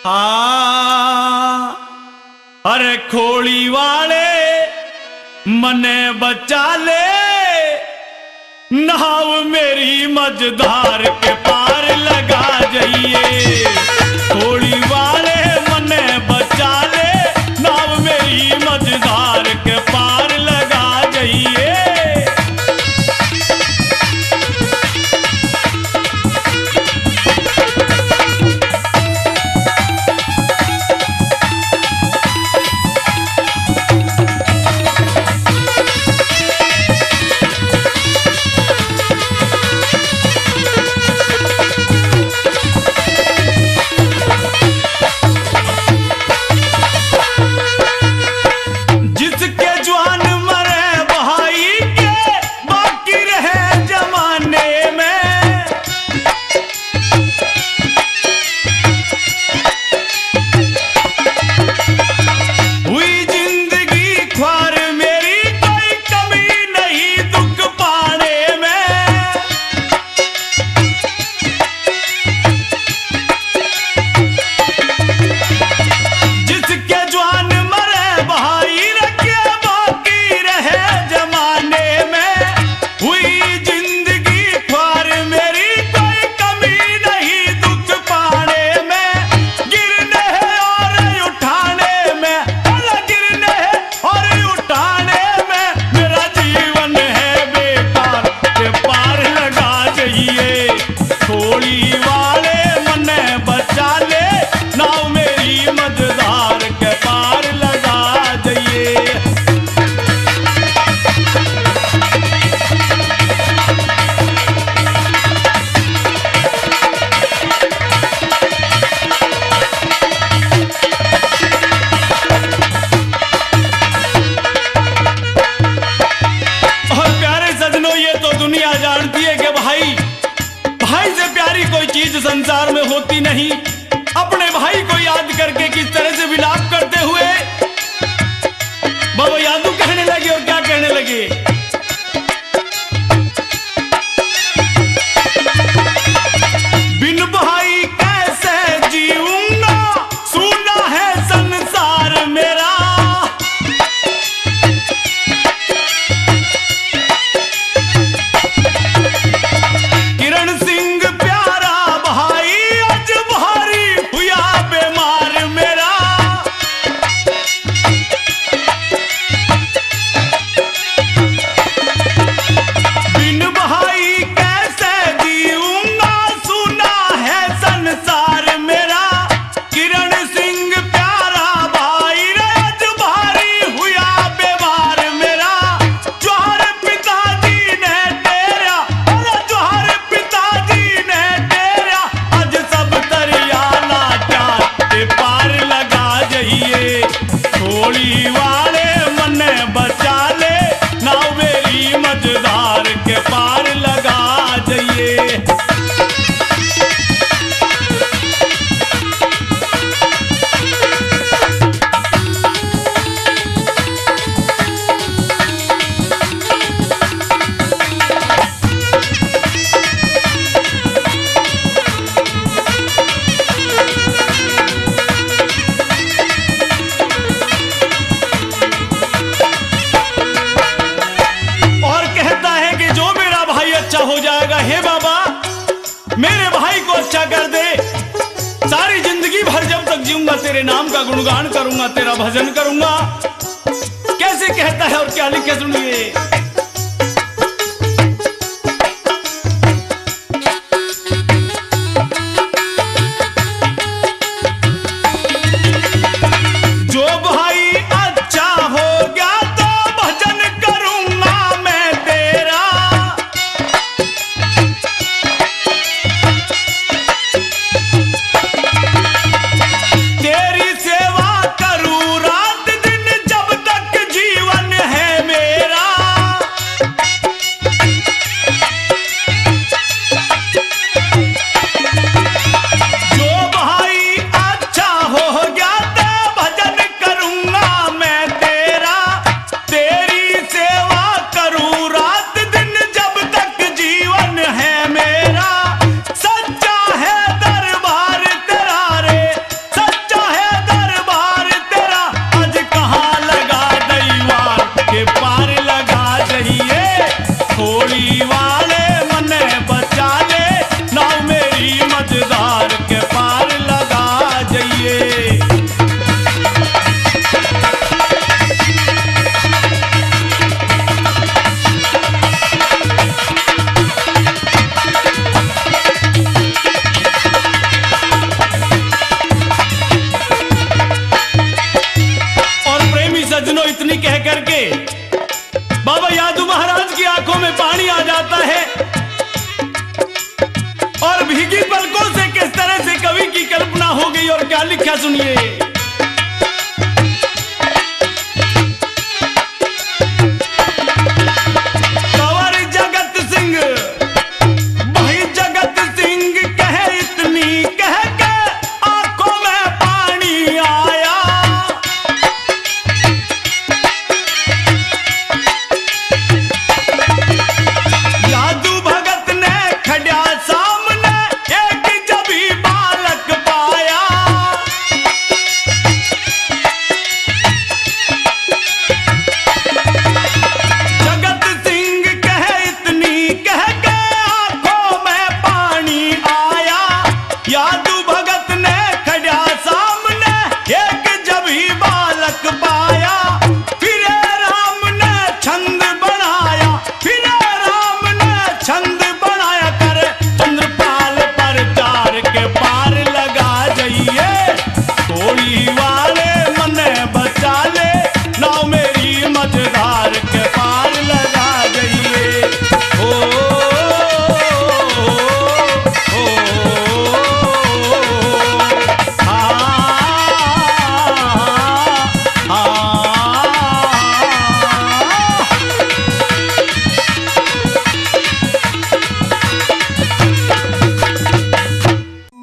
हाँ अरे खोली वाले मने बचा ले, नाव मेरी मझधार के पार लगा जाइए। खोली वाले मने बचा ले, नाव मेरी मझधार के पार लगा जाइए। संसार में होती नहीं। अपने भाई को याद करके किस तरह से विलाप करते हुए बाबा यादू कहने लगे, और क्या कहने लगे? बिन भाई कैसे जीऊंगा, सूना है संसार मेरा। किरण सिंह हो जाएगा। हे बाबा मेरे भाई को अच्छा कर दे, सारी जिंदगी भर जब तक जीऊंगा तेरे नाम का गुणगान करूंगा, तेरा भजन करूंगा। कैसे कहता है और क्या लिखे सुनिए। जो भाई अच्छा हो गया तो भजन करूंगा मैं तेरा। तेरी सेवा करूं रात दिन जब तक जीवन है मेरा। लिखा सुनिए।